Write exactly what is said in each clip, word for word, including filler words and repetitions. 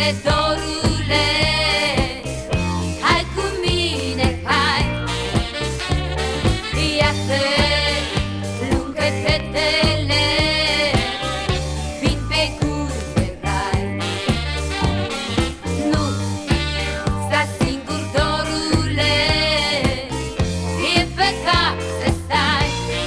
mine, dorule, hai cu mine, hai. Iată lungă fetele vin pe curte rai. Nu sta singur, dorule, e păcat să stai.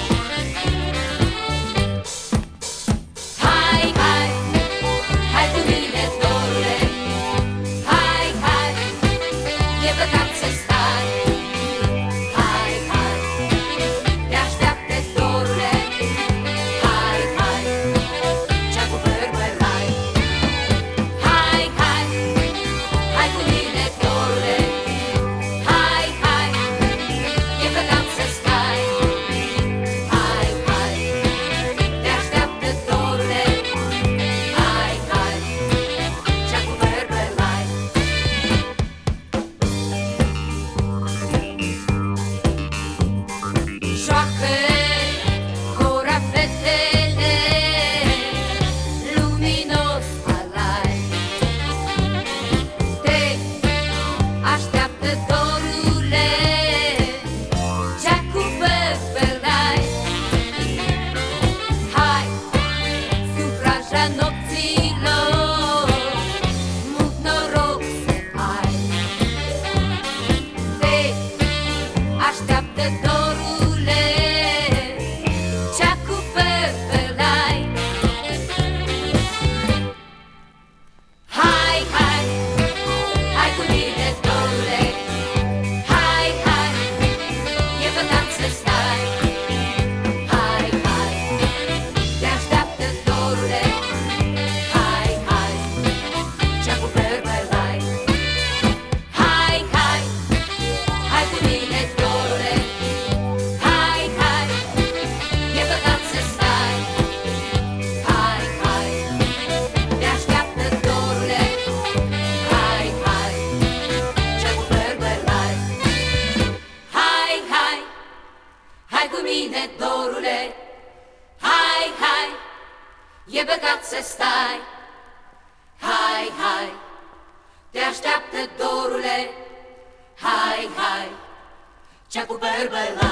Hai, hai, hai cu mine, dorule, hai, hai, e păcat să stai. Hai, hai, te așteaptă, dorule, hai, hai, cea cu păr bălai. Hai, hai, hai cu mine, dorule, hai, hai, e păcat să stai. Hai, hai, te așteaptă, dorule, hai, hai, cea cu păr bălai. Joacă cora fetele, luminos alai. Te așteaptă, dorule, cea cu păr bălai. Hai, sub raja nopților, mult noroc să ai. Te așteaptă, dorule, cea cu păr bălai. Hai, hai, hai cu mine, dorule, hai, hai, e păcat să stai. Hai, hai, te așteaptă, dorule, hai, hai, cea cu păr bălai. Hai, hai, hai cu mine, dorule, hai, hai, e păcat să stai. Hai, hai, te așteaptă, dorule, hai, hai, cea cu păr bălai. Hai, hai, hai cu mine, dorule, hai, hai, e păcat să stai. Hai, hai, te așteaptă, dorule, hai, hai, cea cu păr bălai.